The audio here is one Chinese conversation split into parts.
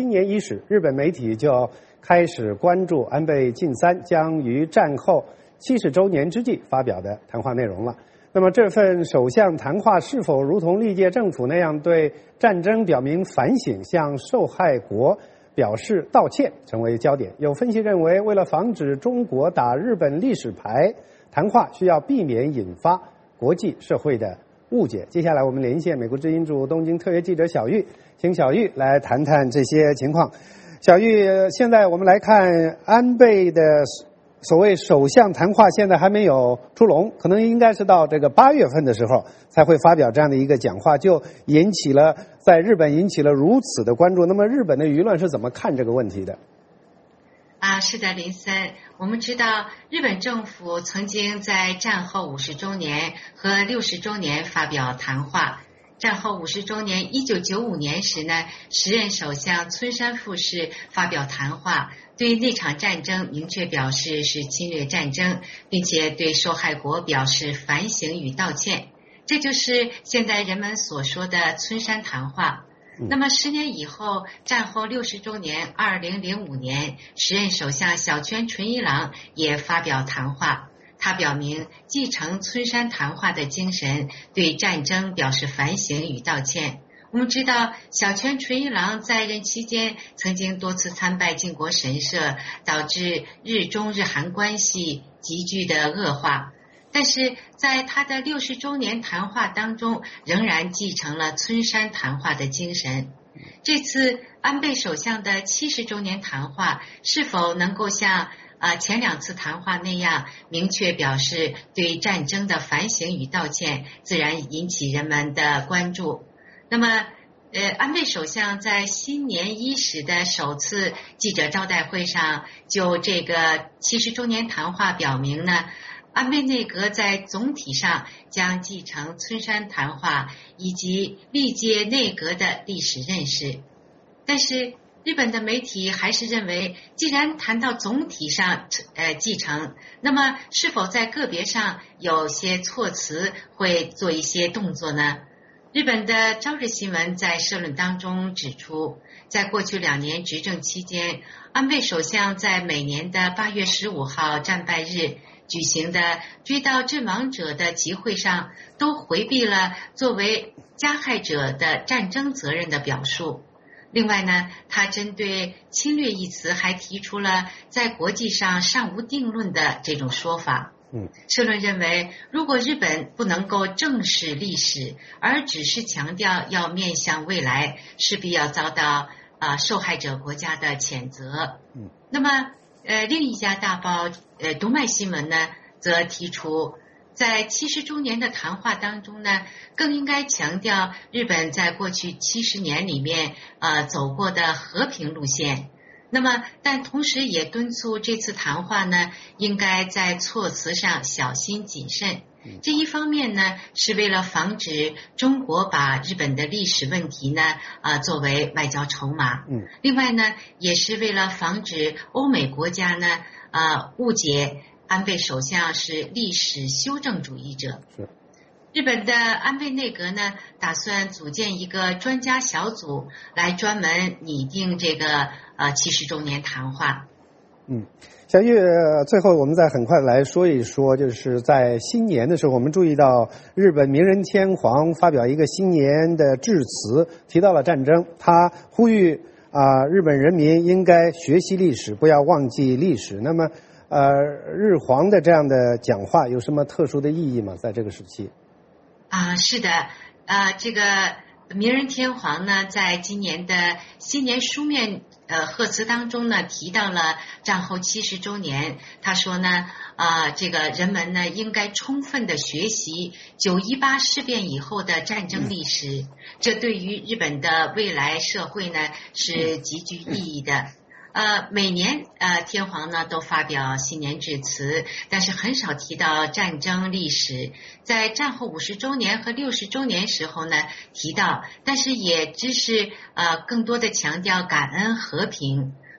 新年伊始，日本媒体就开始关注安倍晋三将于战后70周年之际发表的谈话内容了。那么这份首相谈话是否如同历届政府那样对战争表明反省，向受害国表示道歉，成为焦点。有分析认为，为了防止中国打日本历史牌，谈话需要避免引发国际社会的误解。接下来我们连线美国之音驻东京特约记者小玉，请小玉来谈谈这些情况。小玉，现在我们来看安倍的所谓首相谈话，现在还没有出笼，可能应该是到这个8月份的时候才会发表这样的一个讲话，就在日本引起了如此的关注。那么日本的舆论是怎么看这个问题的？ 是的，林森，我们知道日本政府曾经在战后50周年和60周年发表谈话。战后50周年1995年时呢，时任首相村山富市发表谈话，对那场战争明确表示是侵略战争，并且对受害国表示反省与道歉。这就是现在人们所说的村山谈话。那么10年以后，战后60周年2005年，时任首相小泉纯一郎也发表谈话。他表明继承村山谈话的精神，对战争表示反省与道歉。我们知道小泉纯一郎在任期间曾经多次参拜靖国神社，导致日中日韩关系急剧的恶化。但是在他的60周年谈话当中，仍然继承了村山谈话的精神。这次安倍首相的70周年谈话是否能够像前2次谈话那样明确表示对战争的反省与道歉，自然引起人们的关注。那么安倍首相在新年伊始的首次记者招待会上，就这个70周年谈话表明呢，安倍内阁在总体上将继承村山谈话以及历届内阁的历史认识。但是日本的媒体还是认为，既然谈到总体上继承，那么是否在个别上有些措辞会做一些动作呢？日本的朝日新闻在社论当中指出，在过去2年执政期间，安倍首相在每年的8月15号战败日举行的追悼阵亡者的集会上，都回避了作为加害者的战争责任的表述。另外呢，他针对侵略一词还提出了在国际上尚无定论的这种说法。社论认为，如果日本不能够正视历史，而只是强调要面向未来，势必要遭到受害者国家的谴责。那么另一家大报读卖新闻呢，则提出在70周年的谈话当中呢，更应该强调日本在过去70年里面走过的和平路线。那么但同时也敦促这次谈话呢，应该在措辞上小心谨慎。这一方面呢，是为了防止中国把日本的历史问题呢作为外交筹码。另外呢，也是为了防止欧美国家呢误解安倍首相是历史修正主义者。日本的安倍内阁呢，打算组建一个专家小组来专门拟定这个70周年谈话。 小玉，最后我们再很快来说一说，就是在新年的时候，我们注意到日本明仁天皇发表一个新年的致辞，提到了战争，他呼吁日本人民应该学习历史，不要忘记历史。那么日皇的这样的讲话有什么特殊的意义吗？在这个时期？ 是的，这个明仁天皇呢，在今年的新年书面贺词当中呢，提到了战后70周年。他说呢，这个人们呢应该充分的学习9·18事变以后的战争历史，这对于日本的未来社会呢是极具意义的。每年天皇呢都发表新年致辞，但是很少提到战争历史。在战后50周年和60周年时候呢提到，但是也只是更多的强调感恩和平。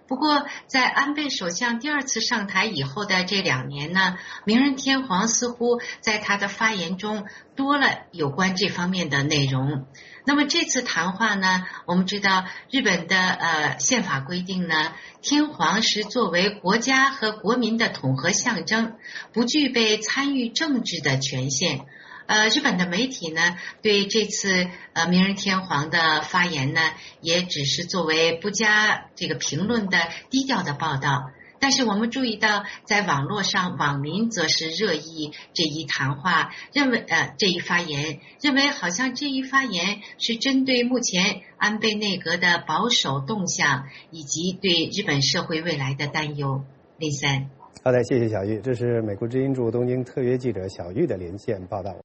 不过，在安倍首相第二次上台以后的这2年呢，明仁天皇似乎在他的发言中多了有关这方面的内容。那么这次谈话呢，我们知道日本的宪法规定呢，天皇是作为国家和国民的统合象征，不具备参与政治的权限。日本的媒体呢，对这次明仁天皇的发言呢，也只是作为不加这个评论的低调的报道。但是我们注意到，在网络上，网民则是热议这一谈话，认为这一发言，认为好像这一发言是针对目前安倍内阁的保守动向，以及对日本社会未来的担忧。林森， 好的，谢谢小玉，这是美国之音驻东京特约记者小玉的连线报道。